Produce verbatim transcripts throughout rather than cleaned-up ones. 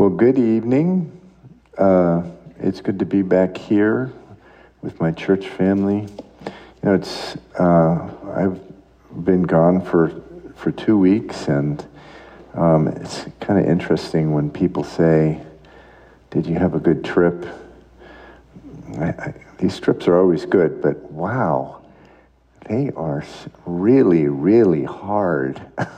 Well, good evening. Uh, it's good to be back here with my church family. You know, it's uh, I've been gone for for two weeks, and um, it's kind of interesting when people say, "Did you have a good trip?" I, I, these trips are always good, but wow, they are really, really hard.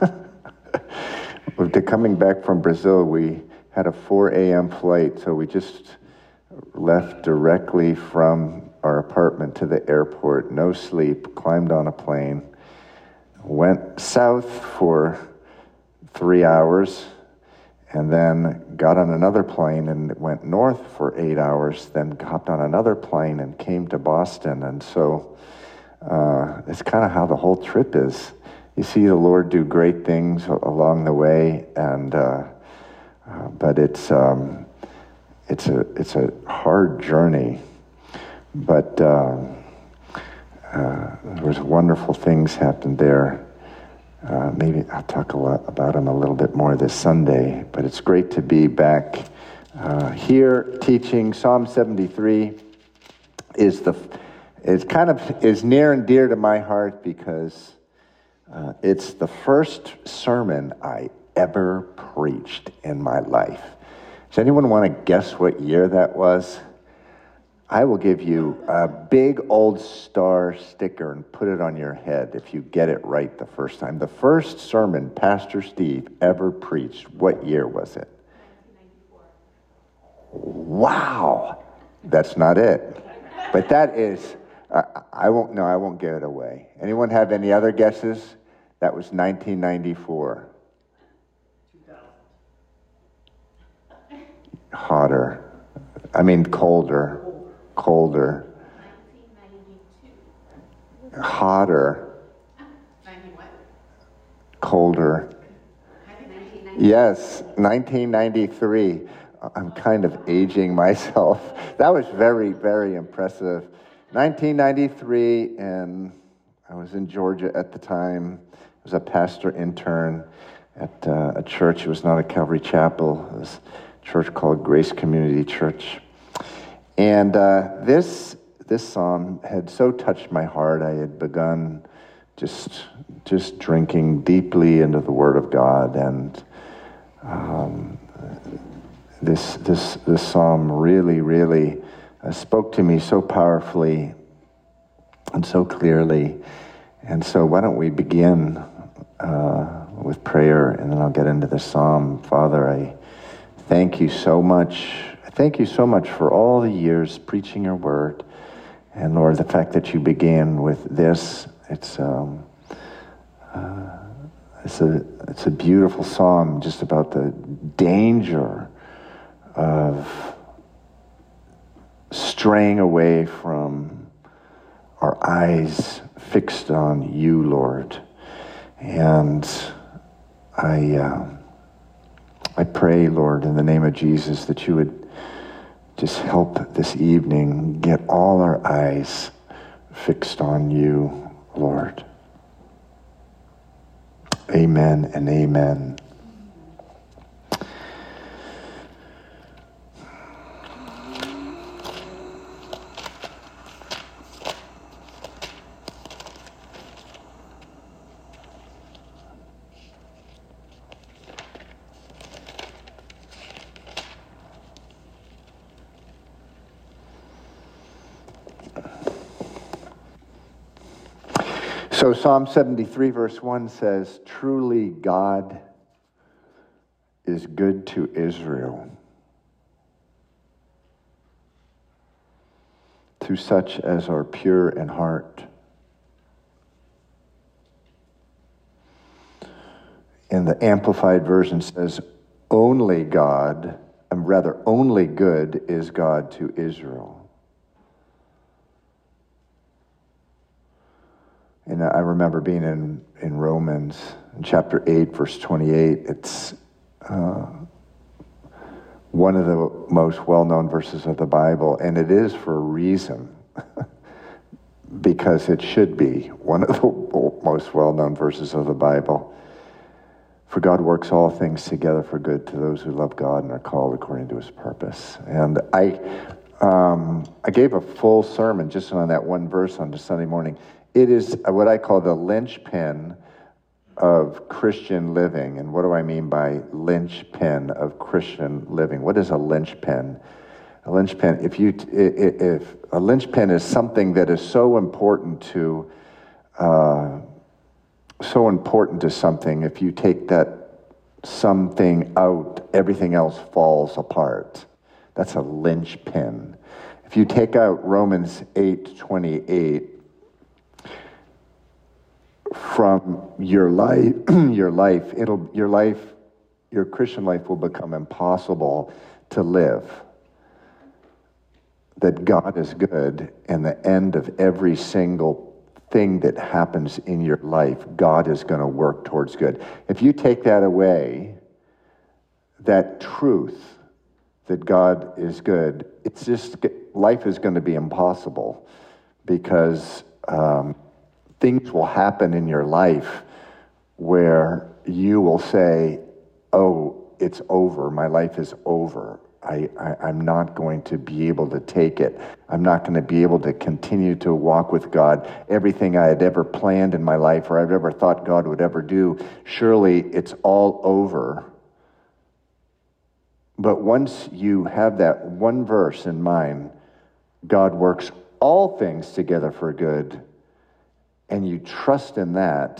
To coming back from Brazil, we had a four a.m. flight, so we just left directly from our apartment to the airport, no sleep, climbed on a plane, went south for three hours, and then got on another plane and went north for eight hours, then hopped on another plane and came to Boston. And so uh, it's kind of how the whole trip is. You see the Lord do great things along the way, and uh, uh, but it's um, it's a it's a hard journey. But uh, uh, there was wonderful things happened there. Uh, maybe I'll talk a lot about them a little bit more this Sunday. But it's great to be back uh, here teaching. Psalm seventy-three is the it's kind of is near and dear to my heart because Uh, it's the first sermon I ever preached in my life. Does anyone want to guess what year that was? I will give you a big old star sticker and put it on your head if you get it right the first time. The first sermon Pastor Steve ever preached, what year was it? nineteen ninety-four. Wow! That's not it. But that is... I, I won't, no, I won't give it away. Anyone have any other guesses? That was nineteen ninety-four. two thousand. Hotter. I mean, colder. Colder. nineteen ninety-two. Hotter. nineteen what? Colder. nineteen ninety. Yes, nineteen ninety-three. I'm kind of aging myself. That was very, very impressive. nineteen ninety-three, and I was in Georgia at the time. I was a pastor intern at uh, a church. It was not a Calvary Chapel. It was a church called Grace Community Church. And uh, this this psalm had so touched my heart. I had begun just just drinking deeply into the Word of God, and um, this this this psalm really, really Uh, spoke to me so powerfully and so clearly. And so why don't we begin uh, with prayer, and then I'll get into the psalm. Father, I thank you so much. I thank you so much for all the years preaching your word. And Lord, the fact that you began with this, it's um, uh, it's a it's a beautiful psalm just about the danger of straying away from our eyes fixed on you, Lord. And I uh, I pray, Lord, in the name of Jesus, that you would just help this evening get all our eyes fixed on you, Lord. Amen and amen. So Psalm seventy-three verse one says, "Truly God is good to Israel, to such as are pure in heart." And the Amplified Version says, "Only God, and rather only good is God to Israel." And I remember being in, in Romans, in chapter eight, verse twenty-eight. It's uh, one of the most well-known verses of the Bible, and it is for a reason, because it should be one of the most well-known verses of the Bible. For God works all things together for good to those who love God and are called according to his purpose. And I um, I gave a full sermon just on that one verse on Sunday morning. It is what I call the linchpin of Christian living. And what do I mean by linchpin of Christian living? What is a linchpin? A linchpin, if you, if a linchpin is something that is so important to, uh, so important to something, if you take that something out, everything else falls apart. That's a linchpin. If you take out Romans eight twenty-eight from your life, your life, it'll, your life, your Christian life will become impossible to live. That God is good, and the end of every single thing that happens in your life, God is going to work towards good. If you take that away, that truth that God is good, it's just, life is going to be impossible, because um, things will happen in your life where you will say, oh, it's over, my life is over. I, I, I'm not going to be able to take it. I'm not going to be able to continue to walk with God. Everything I had ever planned in my life or I've ever thought God would ever do, surely it's all over. But once you have that one verse in mind, God works all things together for good, and you trust in that,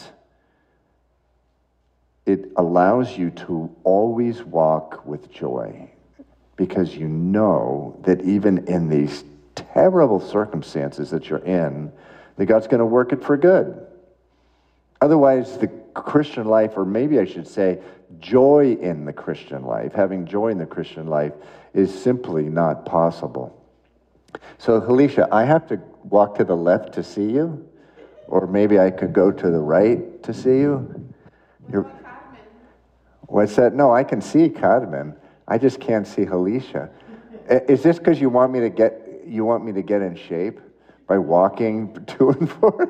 it allows you to always walk with joy. Because you know that even in these terrible circumstances that you're in, that God's going to work it for good. Otherwise, the Christian life, or maybe I should say, joy in the Christian life, having joy in the Christian life, is simply not possible. So, Alicia, I have to walk to the left to see you? Or maybe I could go to the right to see you? You're, what's that? No, I can see Cadman. I just can't see Alicia. Is this because you want me to get you want me to get in shape by walking to and forth?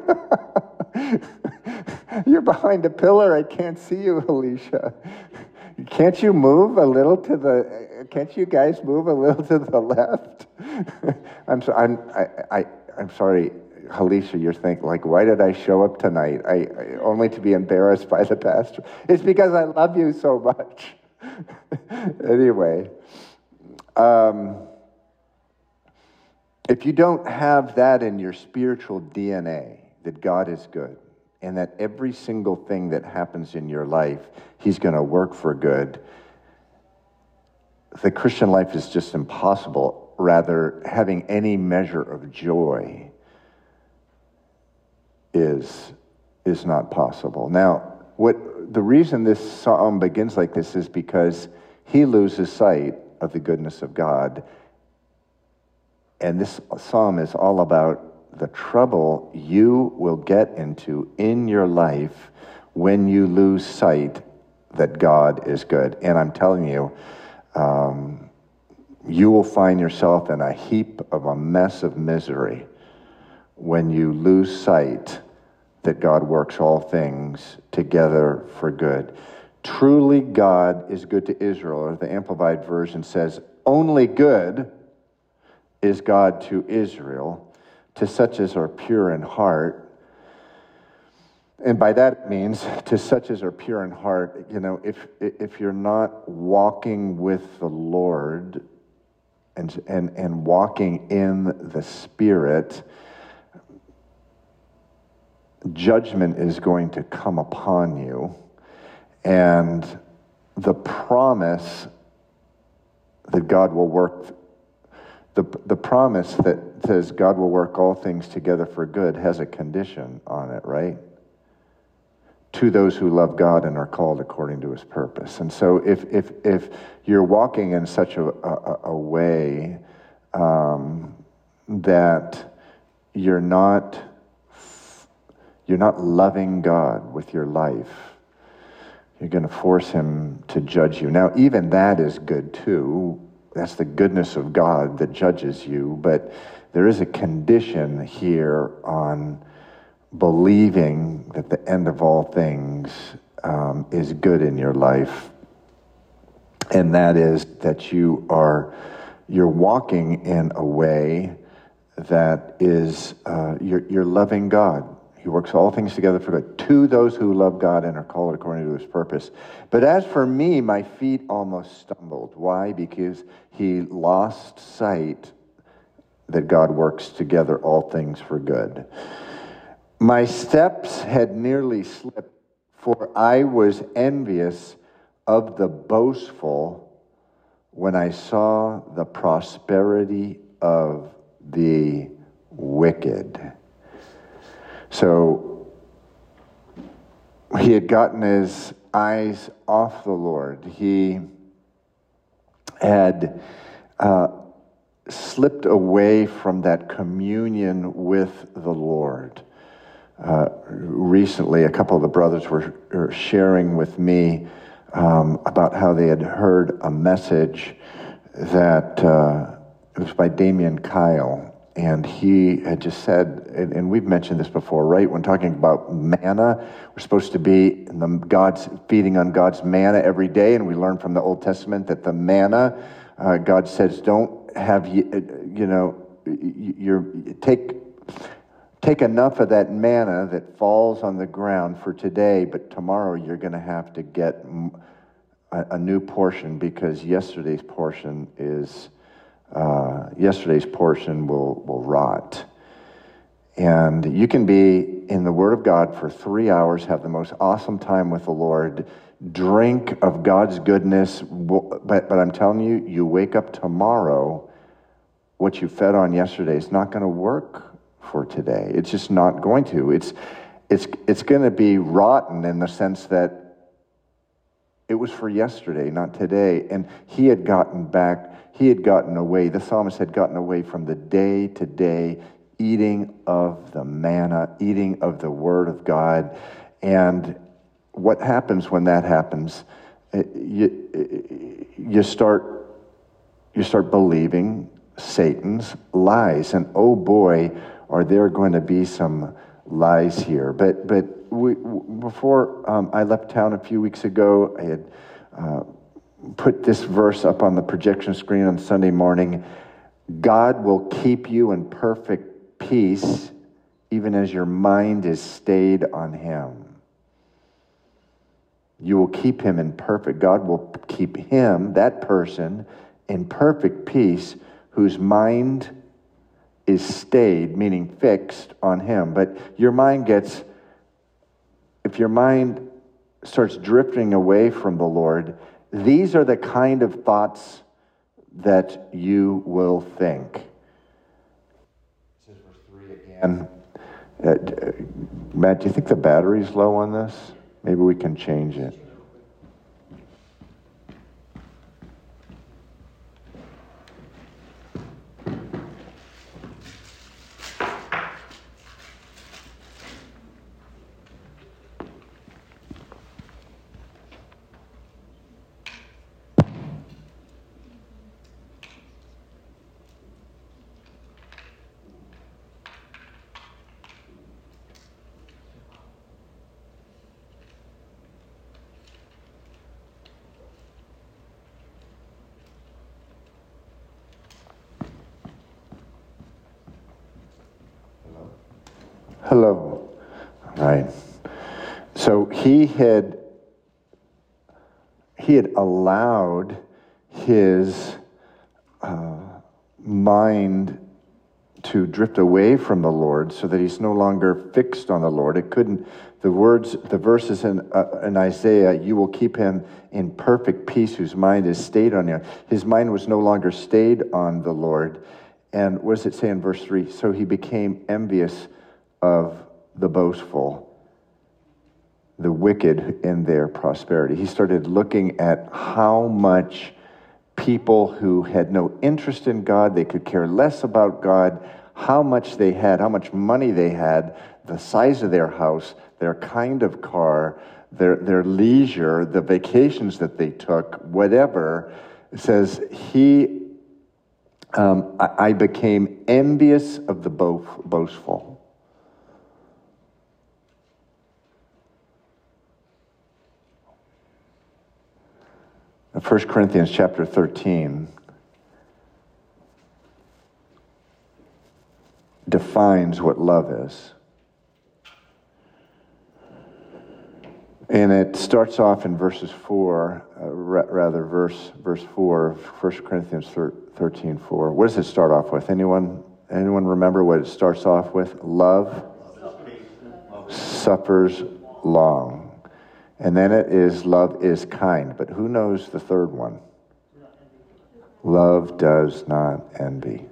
You're behind a pillar. I can't see you, Alicia. Can't you move a little to the? Can't you guys move a little to the left? I'm so, I'm I, I I'm sorry, Alicia. You're thinking like, why did I show up tonight? I, I only to be embarrassed by the pastor. It's because I love you so much. Anyway, um, if you don't have that in your spiritual D N A, that God is good, and that every single thing that happens in your life, he's going to work for good, the Christian life is just impossible. Rather, having any measure of joy is, is not possible. Now, what the reason this psalm begins like this is because he loses sight of the goodness of God. And this psalm is all about the trouble you will get into in your life when you lose sight that God is good. And I'm telling you, um, you will find yourself in a heap of a mess of misery when you lose sight that God works all things together for good. Truly God is good to Israel, or the Amplified Version says, only good is God to Israel, to such as are pure in heart. And by that it means, to such as are pure in heart, you know, if if you're not walking with the Lord and and, and walking in the Spirit, judgment is going to come upon you, and the promise that God will work, the, the promise that says God will work all things together for good has a condition on it, right? To those who love God and are called according to his purpose. And so if if if you're walking in such a, a, a way um, that you're not You're not loving God with your life, you're going to force him to judge you. Now, even that is good too. That's the goodness of God that judges you. But there is a condition here on believing that the end of all things um, is good in your life, and that is that you are you're walking in a way that is uh, you're, you're loving God. He works all things together for good to those who love God and are called according to his purpose. But as for me, my feet almost stumbled. Why? Because he lost sight that God works together all things for good. My steps had nearly slipped, for I was envious of the boastful when I saw the prosperity of the wicked. So he had gotten his eyes off the Lord. He had uh, slipped away from that communion with the Lord. Uh, recently, a couple of the brothers were, were sharing with me um, about how they had heard a message that uh, it was by Damien Kyle. And he had just said, and, and we've mentioned this before, right? When talking about manna, we're supposed to be in the God's feeding on God's manna every day. And we learn from the Old Testament that the manna, uh, God says, don't have you, you know, you're take take enough of that manna that falls on the ground for today, but tomorrow you're going to have to get a, a new portion because yesterday's portion is. Uh, yesterday's portion will, will rot. And you can be in the Word of God for three hours, have the most awesome time with the Lord, drink of God's goodness, but, but I'm telling you, you wake up tomorrow, what you fed on yesterday is not going to work for today. It's just not going to. It's, it's, it's going to be rotten in the sense that it was for yesterday, not today. And he had gotten back He had gotten away, the psalmist had gotten away from the day-to-day eating of the manna, eating of the Word of God. And what happens when that happens, you, you start you start believing Satan's lies. And oh boy, are there going to be some lies here. But but we, before um, I left town a few weeks ago, I had uh, put this verse up on the projection screen on Sunday morning. God will keep you in perfect peace even as your mind is stayed on him. You will keep him in perfect. God will keep him, that person, in perfect peace whose mind is stayed, meaning fixed on him. But your mind gets, if your mind starts drifting away from the Lord, these are the kind of thoughts that you will think. This is verse three again. Uh, Matt, do you think the battery's low on this? Maybe we can change it. Hello. All right. So he had he had allowed his uh, mind to drift away from the Lord, so that he's no longer fixed on the Lord. It couldn't. The words, the verses in uh, in Isaiah, you will keep him in perfect peace, whose mind is stayed on you. His mind was no longer stayed on the Lord. And what does it say in verse three? So he became envious of the boastful, the wicked in their prosperity. He started looking at how much people who had no interest in God, they could care less about God, how much they had, how much money they had, the size of their house, their kind of car, their, their leisure, the vacations that they took, whatever. It says, he, um, I, I became envious of the bo- boastful. First Corinthians chapter thirteen defines what love is. And it starts off in verses four, uh, ra- rather verse verse four, First Corinthians thirteen, four. What does it start off with? Anyone anyone remember what it starts off with? Love suffers long. And then it is love is kind. But who knows the third one? Love does not envy.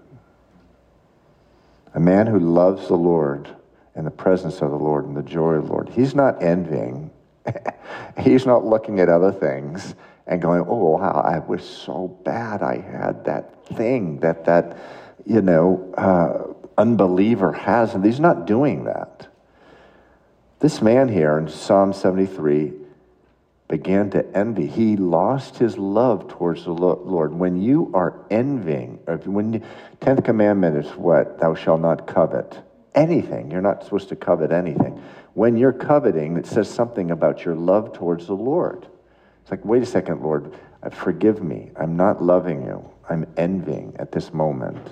A man who loves the Lord and the presence of the Lord and the joy of the Lord, he's not envying. He's not looking at other things and going, oh, wow, I was so bad I had that thing that that, you know, uh, unbeliever has. And he's not doing that. This man here in Psalm seventy-three began to envy. He lost his love towards the Lord. When you are envying, when you, tenth commandment is what? Thou shalt not covet anything. You're not supposed to covet anything. When you're coveting, it says something about your love towards the Lord. It's like, wait a second, Lord, forgive me. I'm not loving you. I'm envying at this moment.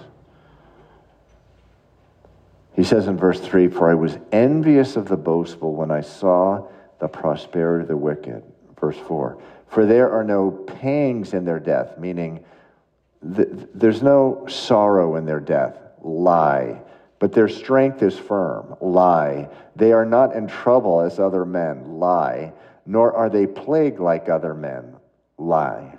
He says in verse three, for I was envious of the boastful when I saw the prosperity of the wicked. Verse four, for there are no pangs in their death, meaning th- there's no sorrow in their death. Lie. But their strength is firm. Lie. They are not in trouble as other men. Lie. Nor are they plagued like other men. Lie.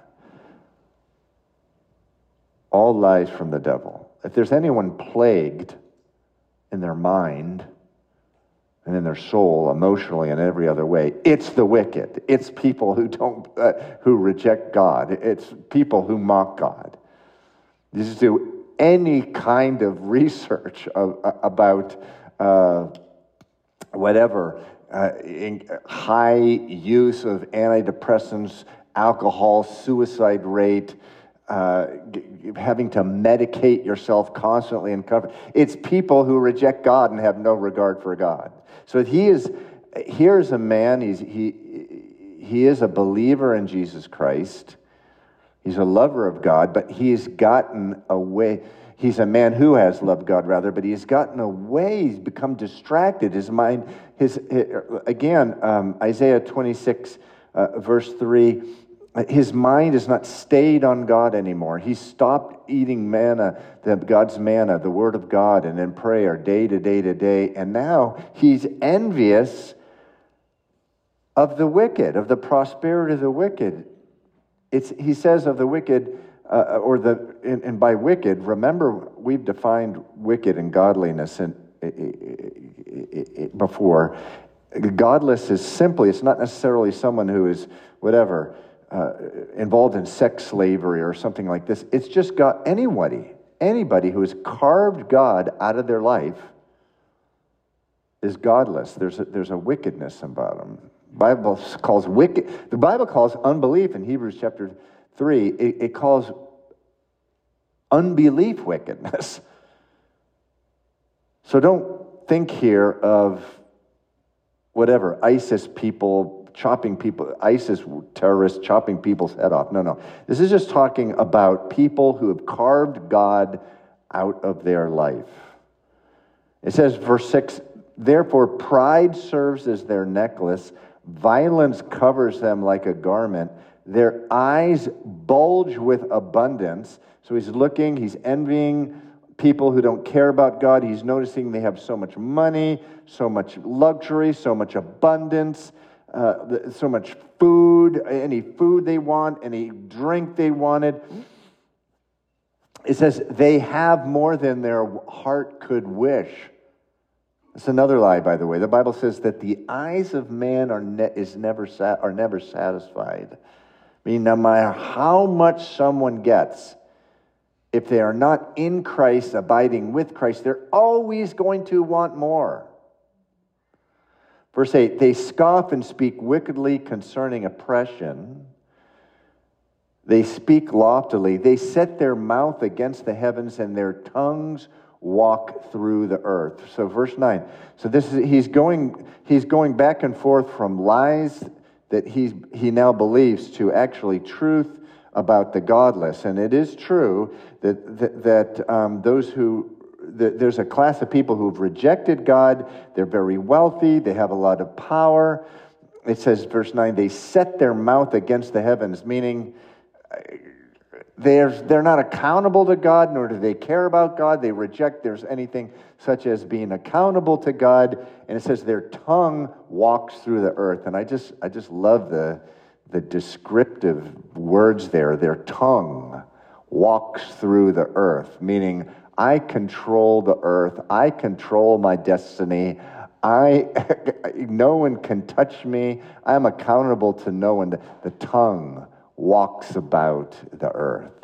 All lies from the devil. If there's anyone plagued in their mind and in their soul, emotionally and every other way, it's the wicked. It's people who don't, uh, who reject God. It's people who mock God. Just do any kind of research of, uh, about uh, whatever uh, in high use of antidepressants, alcohol, suicide rate, uh, g- having to medicate yourself constantly and cover. It's people who reject God and have no regard for God. So he is. Here's a man. He's he he is a believer in Jesus Christ. He's a lover of God, but he's gotten away. He's a man who has loved God, rather, but he's gotten away. He's become distracted. His mind, his, his again, um, Isaiah twenty-six, uh, verse three, his mind is not stayed on God anymore. He's stopped eating manna, the, God's manna, the Word of God, and in prayer, day to day to day, and now he's envious of the wicked, of the prosperity of the wicked. It's, he says of the wicked, uh, or the, and, and by wicked, remember we've defined wicked and godliness in, in, in, before. Godless is simply, it's not necessarily someone who is, whatever, uh, involved in sex slavery or something like this. It's just got anybody, anybody who has carved God out of their life is godless. There's a, there's a wickedness about them. Bible calls wicked. The Bible calls unbelief in Hebrews chapter three. It, it calls unbelief wickedness. So don't think here of whatever ISIS people chopping people, ISIS terrorists chopping people's head off. No, no. This is just talking about people who have carved God out of their life. It says, verse six. Therefore, pride serves as their necklace. Violence covers them like a garment. Their eyes bulge with abundance. So he's looking, he's envying people who don't care about God. He's noticing they have so much money, so much luxury, so much abundance, uh, so much food, any food they want, any drink they wanted. It says they have more than their heart could wish. It's another lie, by the way. The Bible says that the eyes of man are ne- is never sat- are never satisfied. I mean, no matter how much someone gets, if they are not in Christ, abiding with Christ, they're always going to want more. Verse eight, they scoff and speak wickedly concerning oppression. They speak loftily. They set their mouth against the heavens, and their tongues walk through the earth. So verse nine. So this is he's going he's going back and forth from lies that he's he now believes to actually truth about the godless. And it is true that that, that um, those who, that there's a class of people who've rejected God. They're very wealthy. They have a lot of power. It says, verse nine, they set their mouth against the heavens, meaning they're, they're not accountable to God, nor do they care about God. They reject there's anything such as being accountable to God. And it says their tongue walks through the earth. And I just I just love the, the descriptive words there. Their tongue walks through the earth, meaning I control the earth. I control my destiny. I, no one can touch me. I'm accountable to no one. The, the tongue walks about the earth.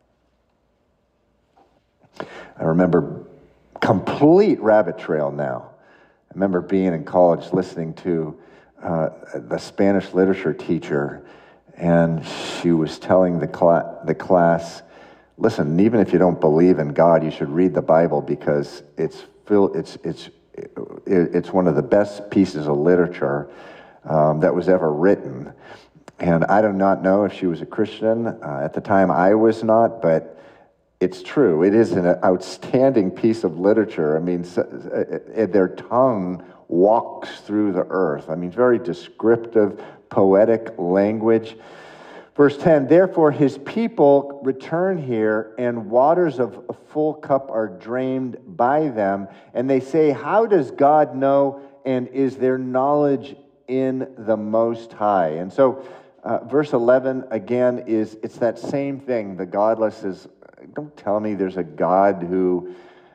I remember complete rabbit trail now. I remember being in college listening to uh, the Spanish literature teacher, and she was telling the, cla- the class, listen, even if you don't believe in God, you should read the Bible because it's filled, it's it's it's one of the best pieces of literature um, that was ever written. And I do not know if she was a Christian. Uh, at the time, I was not, but it's true. It is an outstanding piece of literature. I mean, so, uh, their tongue walks through the earth. I mean, very descriptive, poetic language. Verse ten, therefore his people return here, and waters of a full cup are drained by them. And they say, how does God know, and is there knowledge in the Most High? And so uh, verse eleven, again, is it's that same thing. The godless is, don't tell me there's a God who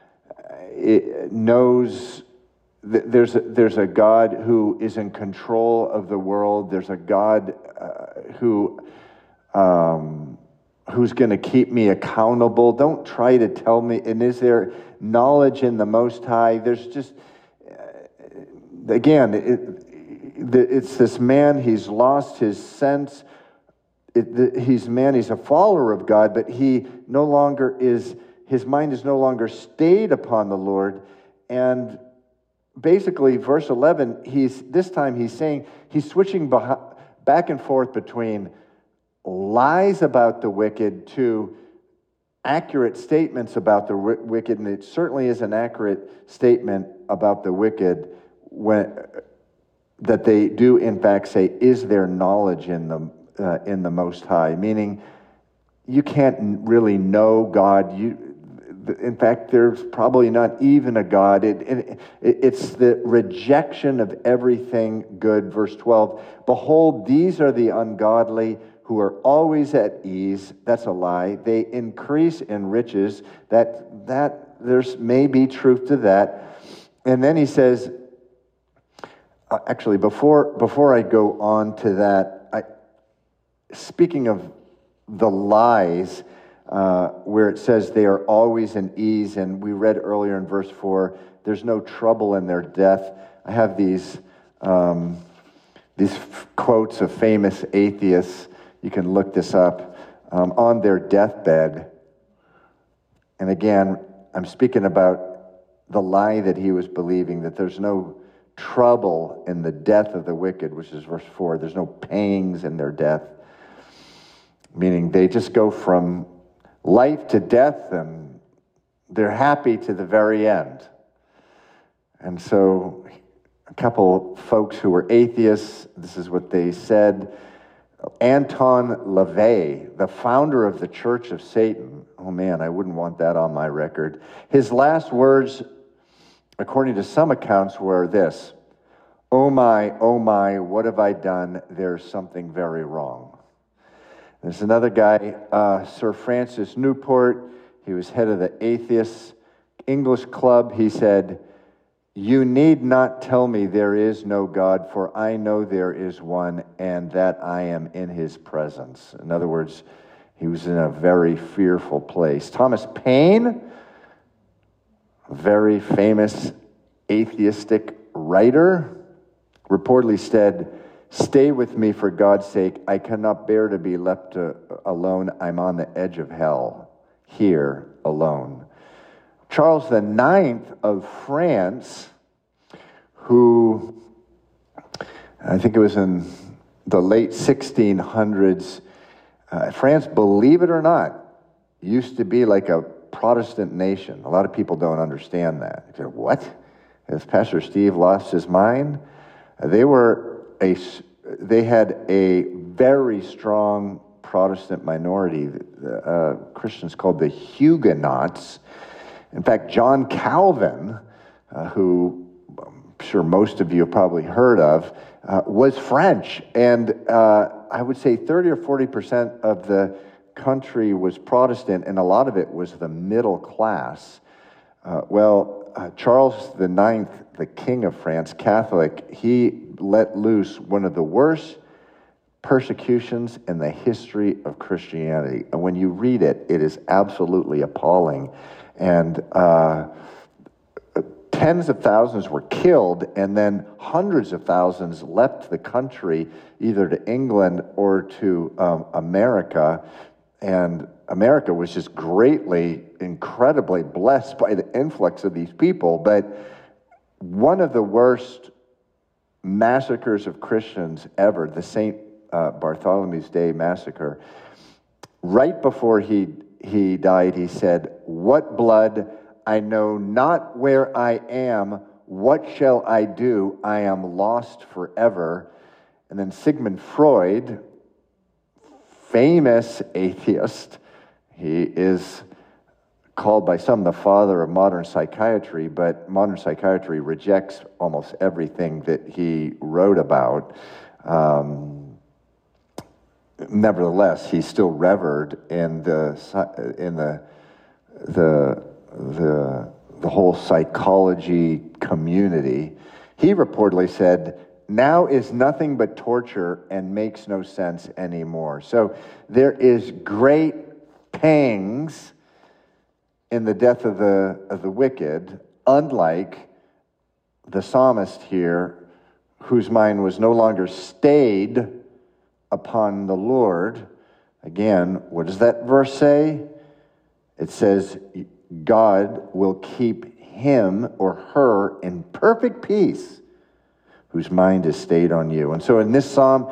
uh, knows, th- there's, a, there's a God who is in control of the world. There's a God uh, who... Um, who's going to keep me accountable. Don't try to tell me. And is there knowledge in the Most High? There's just, uh, again, it, it's this man, he's lost his sense. It, the, he's man, he's a follower of God, but he no longer is, his mind is no longer stayed upon the Lord. And basically, verse eleven, he's this time he's saying, he's switching behind, back and forth between lies about the wicked to accurate statements about the w- wicked, and it certainly is an accurate statement about the wicked when that they do in fact say, is there knowledge in the uh, in the Most High? Meaning, you can't really know God. You, in fact, there's probably not even a God. It, it, it's the rejection of everything good. Verse twelve, behold, these are the ungodly who are always at ease. That's a lie. They increase in riches. That that there's maybe truth to that. And then he says, uh, actually, before before I go on to that, I, speaking of the lies, uh, where it says they are always in ease, and we read earlier in verse four, there's no trouble in their death. I have these um, these f- quotes of famous atheists. You can look this up, um, on their deathbed. And again, I'm speaking about the lie that he was believing, that there's no trouble in the death of the wicked, which is verse four. There's no pangs in their death, meaning they just go from life to death, and they're happy to the very end. And so a couple folks who were atheists, this is what they said. Anton LaVey, the founder of the Church of Satan. Oh man, I wouldn't want that on my record. His last words, according to some accounts, were this: oh my, oh my, what have I done? There's something very wrong. There's another guy, uh, Sir Francis Newport. He was head of the Atheist English Club. He said, you need not tell me there is no God, for I know there is one, and that I am in his presence. In other words, he was in a very fearful place. Thomas Paine, a very famous atheistic writer, reportedly said, stay with me for God's sake. I cannot bear to be left to, alone. I'm on the edge of hell, here alone. Charles the Ninth of France, who I think it was in the late sixteen hundreds, Uh, France, believe it or not, used to be like a Protestant nation. A lot of people don't understand that. They say, what? Has Pastor Steve lost his mind? Uh, they were a, they had a very strong Protestant minority, uh, Christians called the Huguenots. In fact, John Calvin, uh, who I'm sure most of you have probably heard of, uh, was French. And uh, I would say thirty or forty percent of the country was Protestant, and a lot of it was the middle class. Uh, well, uh, Charles the Ninth, the King of France, Catholic, he let loose one of the worst persecutions in the history of Christianity. And when you read it, it is absolutely appalling. And uh, tens of thousands were killed, and then hundreds of thousands left the country, either to England or to um, America. And America was just greatly, incredibly blessed by the influx of these people. But one of the worst massacres of Christians ever, the Saint uh, Bartholomew's Day massacre, right before he he died, he said, "What blood? I know not where I am. What shall I do? I am lost forever." And then Sigmund Freud, famous atheist, he is called by some the father of modern psychiatry, but modern psychiatry rejects almost everything that he wrote about. Um, nevertheless, he's still revered in the in the the the the whole psychology community. He reportedly said, "Now is nothing but torture and makes no sense anymore." So there is great pangs in the death of the of the wicked, unlike the psalmist here, whose mind was no longer stayed upon the Lord. Again, what does that verse say? It says, God will keep him or her in perfect peace, whose mind is stayed on you. And so in this psalm,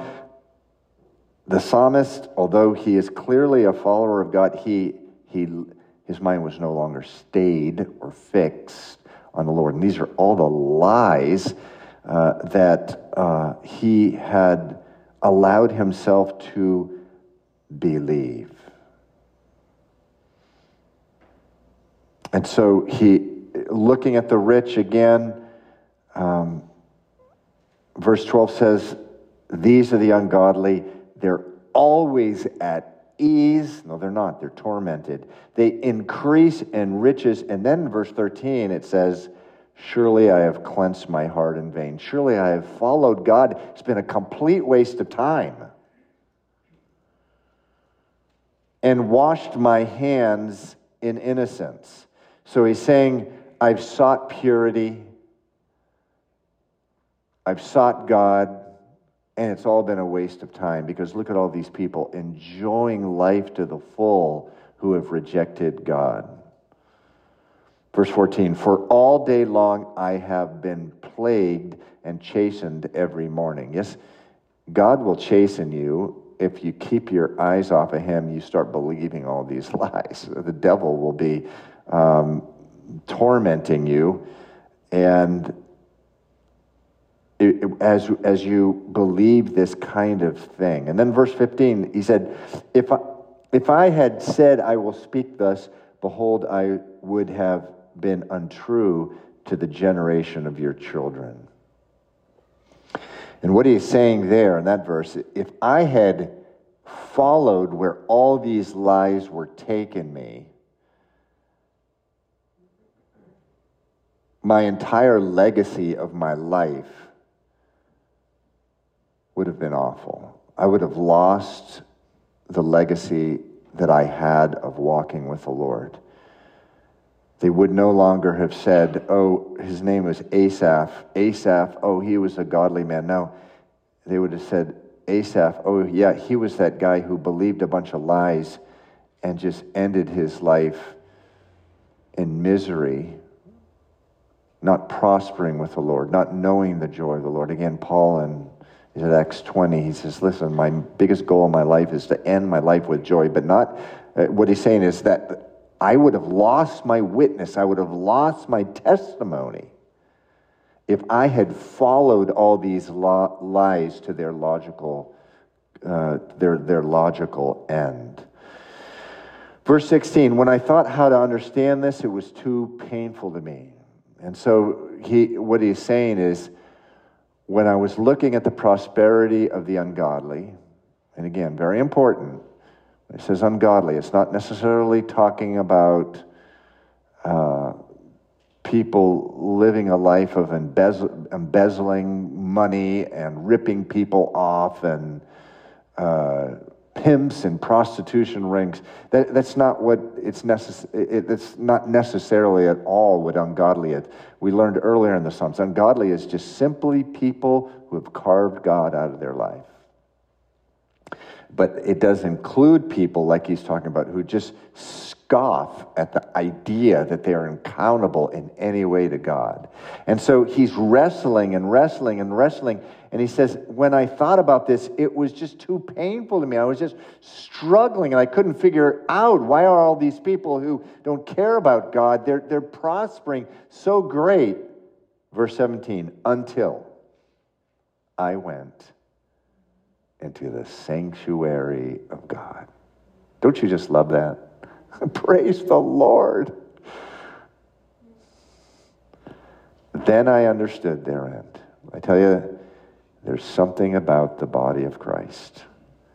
the psalmist, although he is clearly a follower of God, he he his mind was no longer stayed or fixed on the Lord. And these are all the lies uh, that uh, he had allowed himself to believe. And so he, looking at the rich again, um, verse twelve says, these are the ungodly. They're always at ease. No, they're not. They're tormented. They increase in riches. And then in verse thirteen, it says, surely I have cleansed my heart in vain. Surely I have followed God. It's been a complete waste of time. And washed my hands in innocence. So he's saying, I've sought purity. I've sought God. And it's all been a waste of time, because look at all these people enjoying life to the full who have rejected God. Verse fourteen, for all day long I have been plagued and chastened every morning. Yes, God will chasten you if you keep your eyes off of him. You start believing all these lies. The devil will be um, tormenting you, and It, as as you believe this kind of thing. And then verse fifteen, he said, if I, if I had said I will speak thus, behold, I would have been untrue to the generation of your children. And what he's saying there in that verse, if I had followed where all these lies were taking me, my entire legacy of my life would have been awful. I would have lost the legacy that I had of walking with the Lord. They would no longer have said, oh, his name was Asaph. Asaph, oh, he was a godly man. No, they would have said, Asaph, oh, yeah, he was that guy who believed a bunch of lies and just ended his life in misery, not prospering with the Lord, not knowing the joy of the Lord. Again, Paul and He's at Acts twenty. He says, listen, my biggest goal in my life is to end my life with joy, but not, uh, what he's saying is that I would have lost my witness, I would have lost my testimony if I had followed all these lo- lies to their logical, uh, their, their logical end. Verse sixteen, when I thought how to understand this, it was too painful to me. And so he, what he's saying is, when I was looking at the prosperity of the ungodly, and again, very important, it says ungodly. It's not necessarily talking about uh, people living a life of embezzle, embezzling money and ripping people off and uh, pimps and prostitution rings. That, that's not what it's necess- it, It's not necessarily at all what ungodly is. We learned earlier in the Psalms, ungodly is just simply people who have carved God out of their life. But it does include people, like he's talking about, who just scoff at the idea that they are accountable in any way to God. And so he's wrestling and wrestling and wrestling. And he says, when I thought about this, it was just too painful to me. I was just struggling, and I couldn't figure out, why are all these people who don't care about God, they're, they're prospering so great. Verse seventeen, until I went into the sanctuary of God. Don't you just love that? Praise the Lord. Then I understood their end. I tell you, there's something about the body of Christ.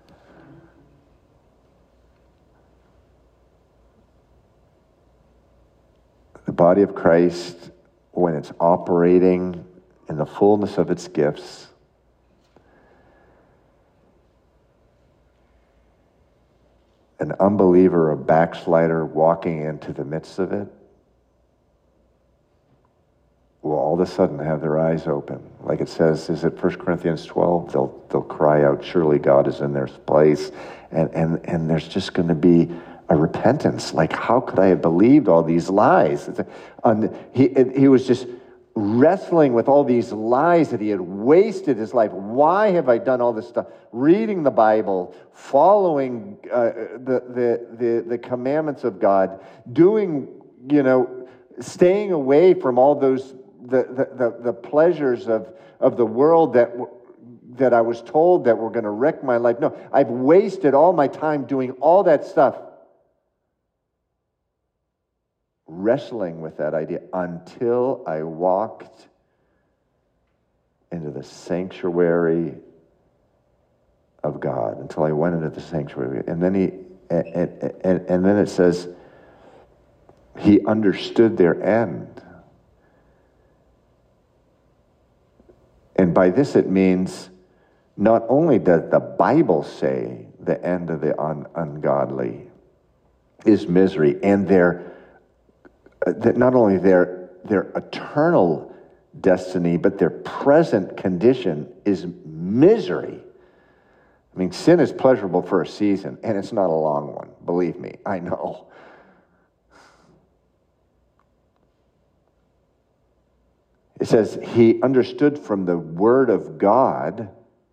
The body of Christ, when it's operating in the fullness of its gifts, an unbeliever, a backslider walking into the midst of it will all of a sudden have their eyes open. Like it says, is it First Corinthians twelve? They'll they'll cry out, surely God is in their place. And and, and there's just going to be a repentance. Like, how could I have believed all these lies? It's a, um, he, he was just wrestling with all these lies that he had wasted his life. Why have I done all this stuff? Reading the Bible, following uh, the, the the the commandments of God, doing, you know, staying away from all those the the the, the pleasures of of the world that that I was told that were going to wreck my life. No, I've wasted all my time doing all that stuff, wrestling with that idea until I walked into the sanctuary of God, until I went into the sanctuary. And then he, and, and, and then it says, he understood their end. And by this it means, not only does the Bible say the end of the un- ungodly is misery, and their that not only their their eternal destiny, but their present condition is misery. I mean, sin is pleasurable for a season, and it's not a long one. Believe me, I know. It says he understood from the Word of God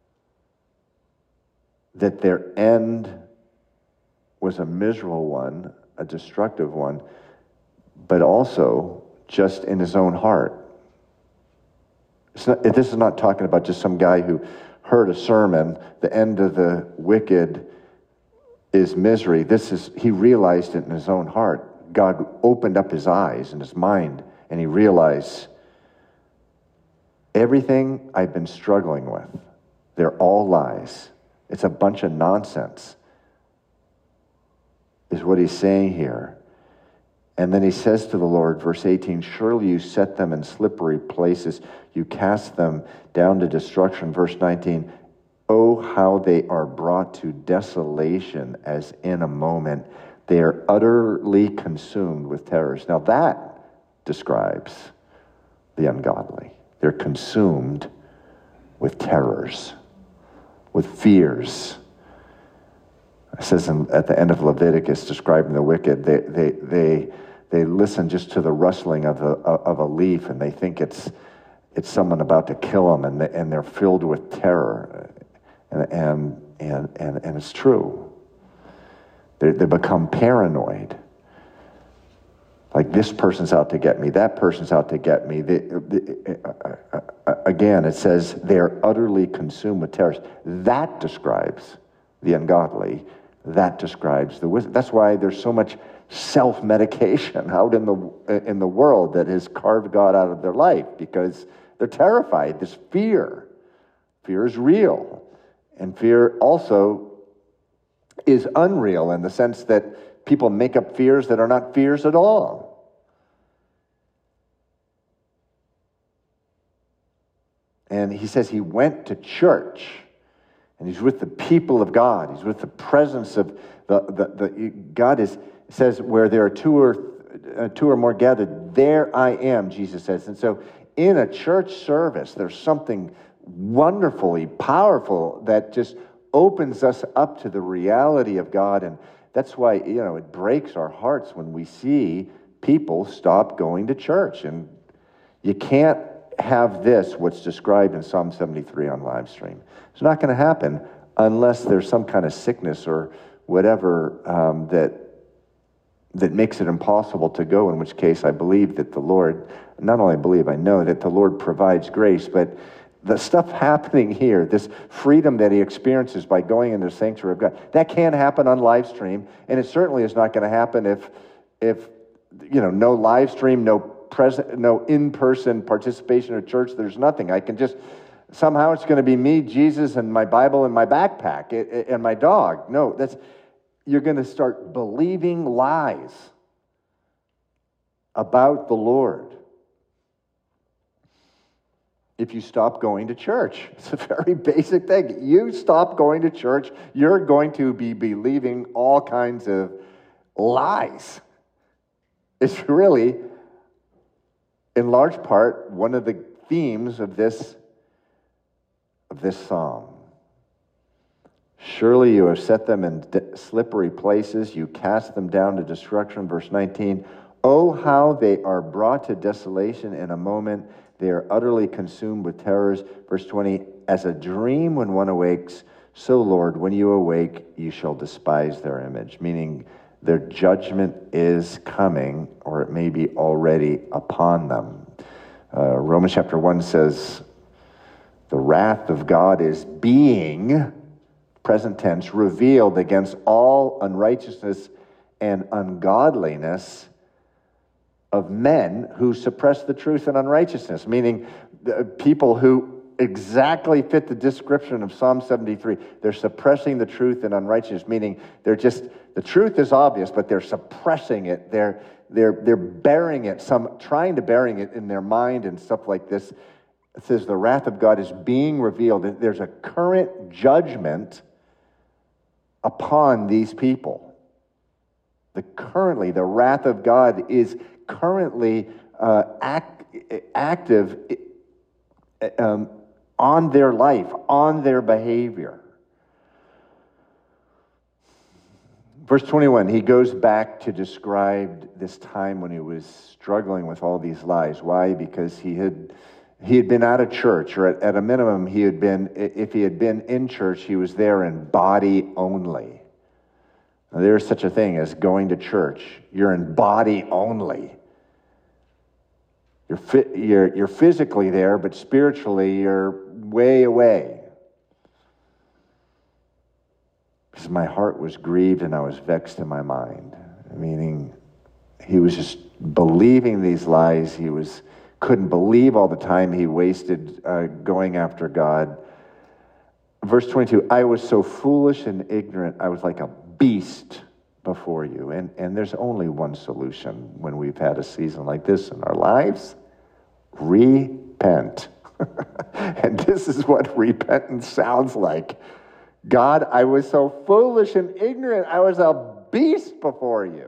that their end was a miserable one, a destructive one, but also just in his own heart. It's not, this is not talking about just some guy who heard a sermon, the end of the wicked is misery. This is, he realized it in his own heart. God opened up his eyes and his mind, and he realized, everything I've been struggling with, they're all lies. It's a bunch of nonsense, is what he's saying here. And then he says to the Lord, verse eighteen, surely you set them in slippery places. You cast them down to destruction. Verse nineteen, oh, how they are brought to desolation as in a moment. They are utterly consumed with terrors. Now that describes the ungodly. They're consumed with terrors, with fears. It says in, at the end of Leviticus, describing the wicked, they they they they listen just to the rustling of a of a leaf, and they think it's it's someone about to kill them, and they, and they're filled with terror. And, and, and, and, and it's true. They, they become paranoid. Like, this person's out to get me, that person's out to get me. The, the, uh, uh, uh, again, it says they're utterly consumed with terrors. That describes the ungodly. That describes the wisdom. That's why there's so much self-medication out in the in the world that has carved God out of their life, because they're terrified. This fear. Fear is real. And fear also is unreal in the sense that people make up fears that are not fears at all. And he says he went to church, and he's with the people of God. He's with the presence of the, the, the God is, says, where there are two or, uh, two or more gathered, there I am, Jesus says. And so in a church service, there's something wonderfully powerful that just opens us up to the reality of God. And that's why, you know, it breaks our hearts when we see people stop going to church. And you can't have this, what's described in Psalm seventy-three on live stream. It's not going to happen unless there's some kind of sickness or whatever um, that that makes it impossible to go, in which case I believe that the Lord, not only believe, I know that the Lord provides grace, but the stuff happening here, this freedom that he experiences by going into the sanctuary of God, that can't happen on live stream, and it certainly is not going to happen if, if you know, no live stream, no present, no in-person participation at church. There's nothing. I can just, somehow it's going to be me, Jesus, and my Bible and my backpack and my dog. No, that's, you're going to start believing lies about the Lord if you stop going to church. It's a very basic thing. You stop going to church, you're going to be believing all kinds of lies. It's really, in large part, one of the themes of this, of this psalm. Surely you have set them in slippery places. You cast them down to destruction. Verse nineteen. Oh, how they are brought to desolation in a moment. They are utterly consumed with terrors. Verse twenty. As a dream when one awakes, so, Lord, when you awake, you shall despise their image. Meaning their judgment is coming, or it may be already upon them. Uh, Romans chapter one says, the wrath of God is being, present tense, revealed against all unrighteousness and ungodliness of men who suppress the truth and unrighteousness, meaning the people who exactly fit the description of Psalm seventy-three. They're suppressing the truth and unrighteousness, meaning they're just, the truth is obvious, but they're suppressing it. They're they're they're burying it, some trying to burying it in their mind and stuff like this. It says the wrath of God is being revealed. There's a current judgment upon these people. The currently, the wrath of God is currently uh, act, active um, on their life, on their behavior. Verse twenty-one, he goes back to describe this time when he was struggling with all these lies. Why? Because he had he had been out of church, or at, at a minimum, he had been, if he had been in church, he was there in body only. Now, there's such a thing as going to church. You're in body only. You're, fi- you're, you're physically there, but spiritually you're way away. Because my heart was grieved and I was vexed in my mind. Meaning, he was just believing these lies. He was couldn't believe all the time he wasted uh, going after God. Verse twenty-two, I was so foolish and ignorant, I was like a beast before you. And, and there's only one solution when we've had a season like this in our lives. Repent. And this is what repentance sounds like. God, I was so foolish and ignorant, I was a beast before you.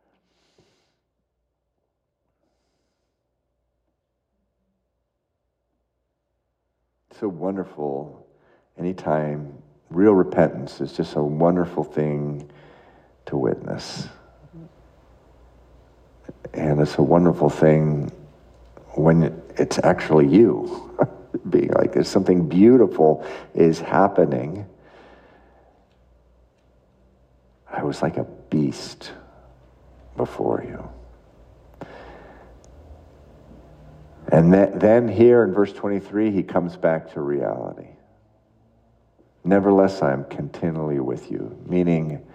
So wonderful. Anytime, real repentance is just a wonderful thing to witness. And it's a wonderful thing when it's actually you being like this. Something beautiful is happening I was like a beast before you. And th- then here in verse twenty-three, he comes back to reality. Nevertheless, I am continually with you, meaning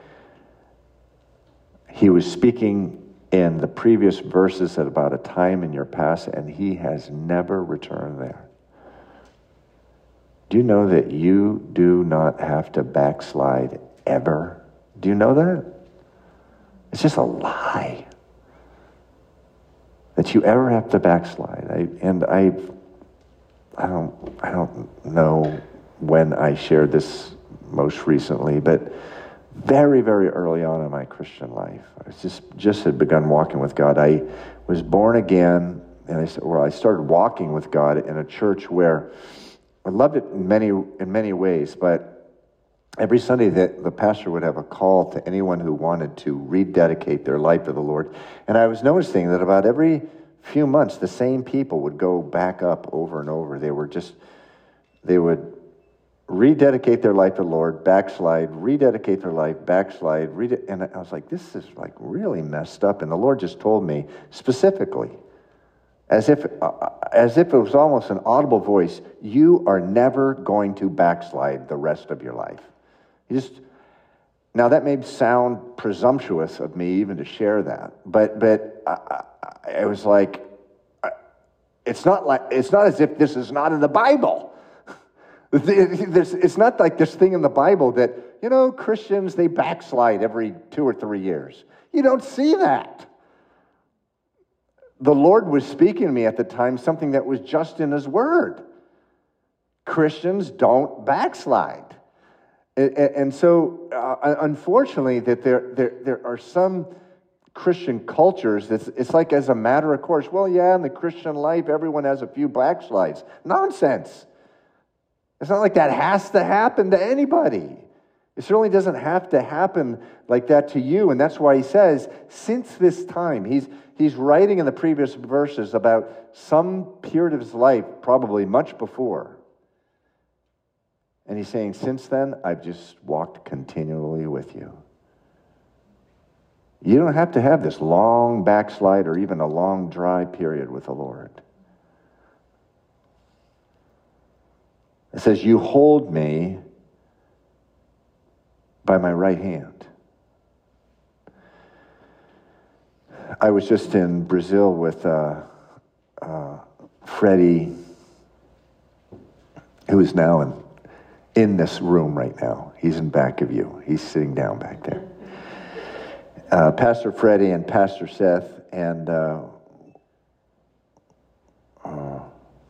he was speaking in the previous verses at about a time in your past, and he has never returned there. Do you know that you do not have to backslide ever? Do you know that? It's just a lie that you ever have to backslide. I, and I, I don't, I don't know when I shared this most recently, but very, very early on in my Christian life, I was just just had begun walking with God. I was born again, and I said, well, I started walking with God in a church where I loved it in many in many ways, but every Sunday that the pastor would have a call to anyone who wanted to rededicate their life to the Lord. And I was noticing that about every few months, the same people would go back up over and over. They were just, they would rededicate their life to the Lord, backslide, rededicate their life, backslide, rede- and I was like, this is like really messed up. And the Lord just told me specifically, as if uh, as if it was almost an audible voice, you are never going to backslide the rest of your life. You just now that may sound presumptuous of me even to share that, but but I, I, I was like, I, it's not like it's not as if this is not in the Bible. There's, it's not like this thing in the Bible that, you know, Christians, they backslide every two or three years. You don't see that. The Lord was speaking to me at the time something that was just in His Word. Christians don't backslide. And, and so, uh, unfortunately, that there, there, there are some Christian cultures that's it's like as a matter of course, well, yeah, in the Christian life, everyone has a few backslides. Nonsense. It's not like that has to happen to anybody. It certainly doesn't have to happen like that to you. And that's why he says, since this time, he's he's writing in the previous verses about some period of his life, probably much before. And he's saying, since then, I've just walked continually with you. You don't have to have this long backslide or even a long dry period with the Lord. It says, you hold me by my right hand. I was just in Brazil with uh, uh, Freddie, who is now in, in this room right now. He's in back of you. He's sitting down back there. Uh, Pastor Freddie and Pastor Seth and uh, uh,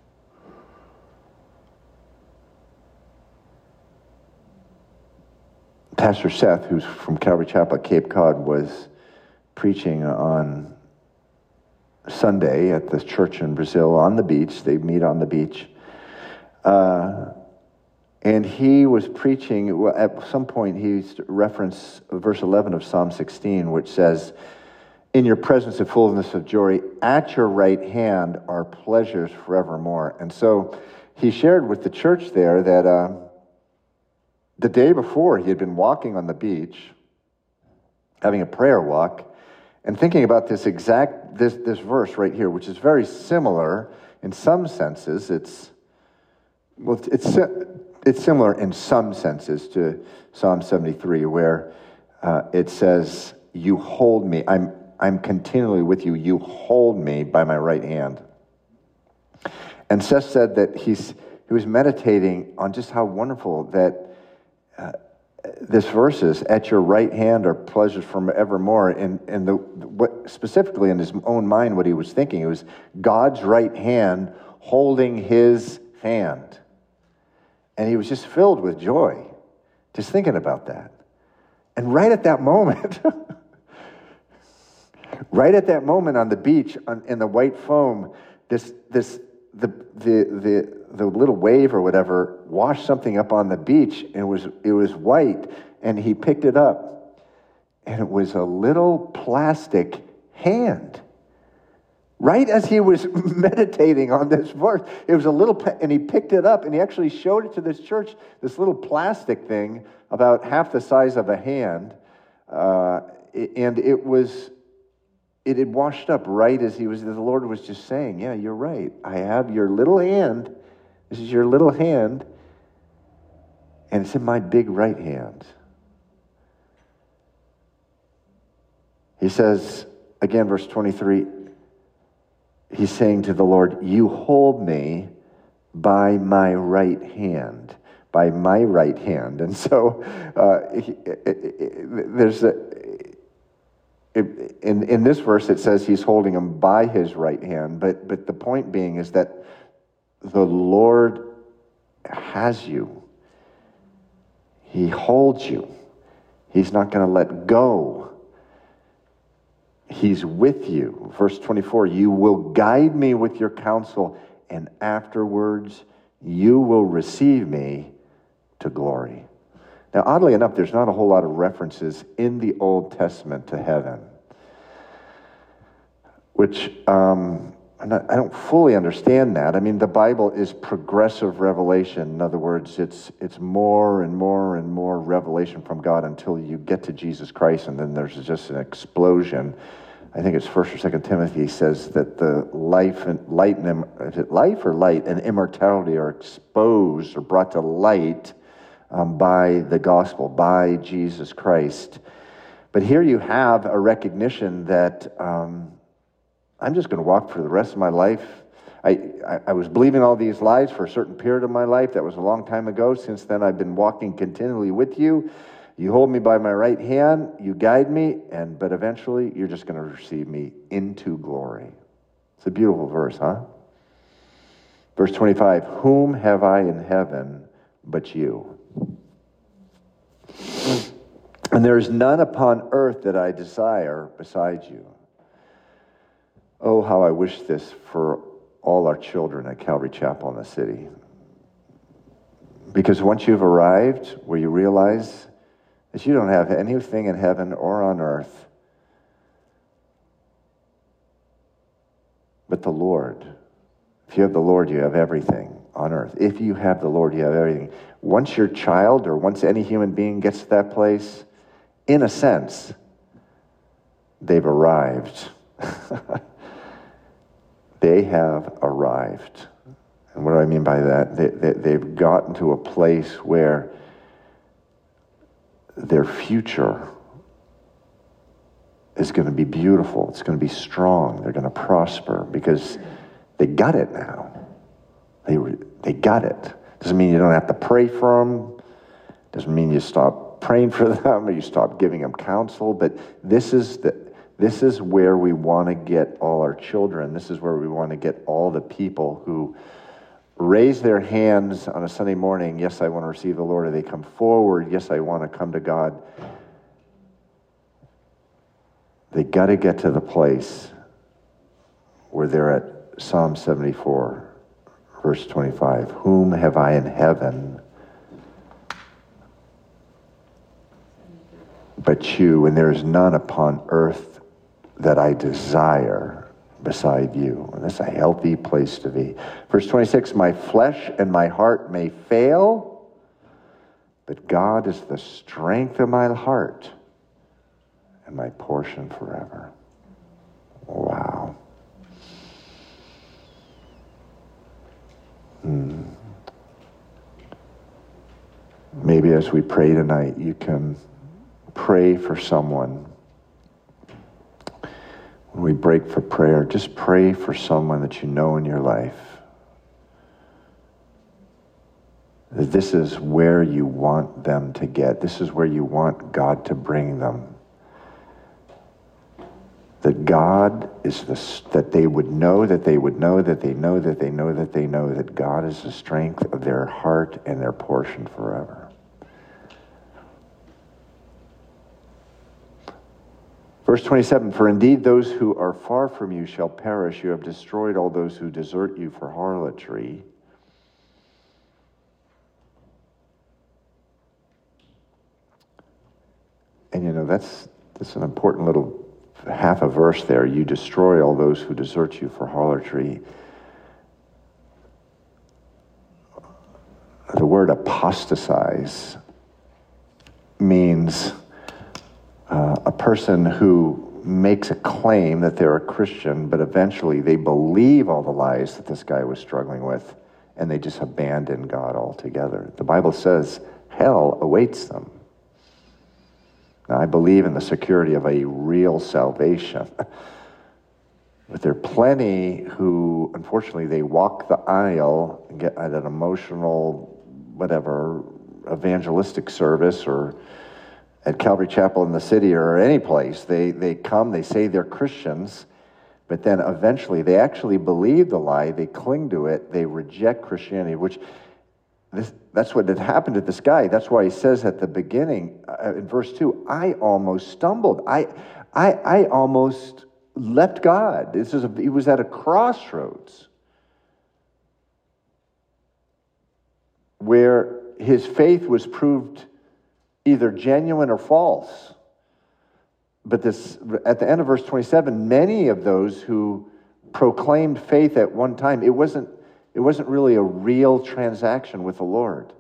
Pastor Seth, who's from Calvary Chapel at Cape Cod, was preaching on Sunday at the church in Brazil on the beach. They meet on the beach. Uh, and he was preaching, well, at some point he referenced verse eleven of Psalm sixteen, which says, in your presence of fullness of joy, at your right hand are pleasures forevermore. And so he shared with the church there that uh, the day before he had been walking on the beach, having a prayer walk, and thinking about this exact, this, this verse right here, which is very similar in some senses. It's, well, it's, it's similar in some senses to Psalm seventy-three, where uh, it says, you hold me, I'm, I'm continually with you, you hold me by my right hand. And Seth said that he's, he was meditating on just how wonderful that uh, this verse is, at your right hand are pleasures forevermore. And, and the, what, specifically in his own mind, what he was thinking, it was God's right hand holding his hand. And he was just filled with joy, just thinking about that. And right at that moment, right at that moment on the beach, on, in the white foam, this this the the the the little wave or whatever washed something up on the beach, and it was it was white, and he picked it up, and it was a little plastic hand. Right as he was meditating on this verse, it was a little, and he picked it up, and he actually showed it to this church, this little plastic thing about half the size of a hand, Uh, and it was, it had washed up right as he was, the Lord was just saying, yeah, you're right. I have your little hand. This is your little hand. And it's in my big right hand. He says, again, verse twenty-three, he's saying to the Lord, you hold me by my right hand, by my right hand. And so uh, he, it, it, there's a, it, in, in this verse it says he's holding him by his right hand, but, but the point being is that the Lord has you. He holds you. He's not going to let go. He's with you. Verse twenty-four, you will guide me with your counsel, and afterwards you will receive me to glory. Now, oddly enough, there's not a whole lot of references in the Old Testament to heaven, which um, I'm not, I don't fully understand that. I mean, the Bible is progressive revelation. In other words, it's it's more and more and more revelation from God until you get to Jesus Christ, and then there's just an explosion. I think it's First or Second Timothy says that the life and light and is it life or light and immortality are exposed or brought to light um, by the gospel, by Jesus Christ. But here you have a recognition that um, I'm just going to walk for the rest of my life. I, I, I was believing all these lies for a certain period of my life. That was a long time ago. Since then, I've been walking continually with you. You hold me by my right hand, you guide me, and but eventually you're just going to receive me into glory. It's a beautiful verse, huh? Verse twenty-five, whom have I in heaven but you? And there is none upon earth that I desire besides you. Oh, how I wish this for all our children at Calvary Chapel in the city. Because once you've arrived where you realize that you don't have anything in heaven or on earth but the Lord. If you have the Lord, you have everything on earth. If you have the Lord, you have everything. Once your child or once any human being gets to that place, in a sense, they've arrived. They have arrived. And what do I mean by that? They, they, they've gotten to a place where their future is going to be beautiful. It's going to be strong. They're going to prosper because they got it now. They they got it. Doesn't mean you don't have to pray for them. Doesn't mean you stop praying for them or you stop giving them counsel. But this is the this is where we want to get all our children. This is where we want to get all the people who raise their hands on a Sunday morning, yes, I want to receive the Lord, or they come forward, yes, I want to come to God. They got to get to the place where they're at Psalm seventy-four, verse twenty-five. Whom have I in heaven but you, and there is none upon earth that I desire beside you. And that's a healthy place to be. Verse twenty-six, my flesh and my heart may fail, but God is the strength of my heart and my portion forever. Wow. Hmm. Maybe as we pray tonight, you can pray for someone. When we break for prayer, just pray for someone that you know in your life. That this is where you want them to get. This is where you want God to bring them. That God is the, that they would know, that they would know, that they know, that they know, that they know that God is the strength of their heart and their portion forever. Verse twenty-seven, for indeed those who are far from you shall perish. You have destroyed all those who desert you for harlotry. And you know, that's that's an important little half a verse there. You destroy all those who desert you for harlotry. The word apostatize means uh, person who makes a claim that they're a Christian, but eventually they believe all the lies that this guy was struggling with, and they just abandon God altogether. The Bible says hell awaits them. Now, I believe in the security of a real salvation. But there are plenty who, unfortunately, they walk the aisle and get at an emotional, whatever, evangelistic service or at Calvary Chapel in the city or any place. They, they come, they say they're Christians, but then eventually they actually believe the lie, they cling to it, they reject Christianity, which this, that's what had happened to this guy. That's why he says at the beginning, uh, in verse two, I almost stumbled. I, I, I almost left God. This is a, he was at a crossroads where his faith was proved either genuine or false. But this, at the end of verse twenty-seven, many of those who proclaimed faith at one time, it wasn't, it wasn't really a real transaction with the Lord.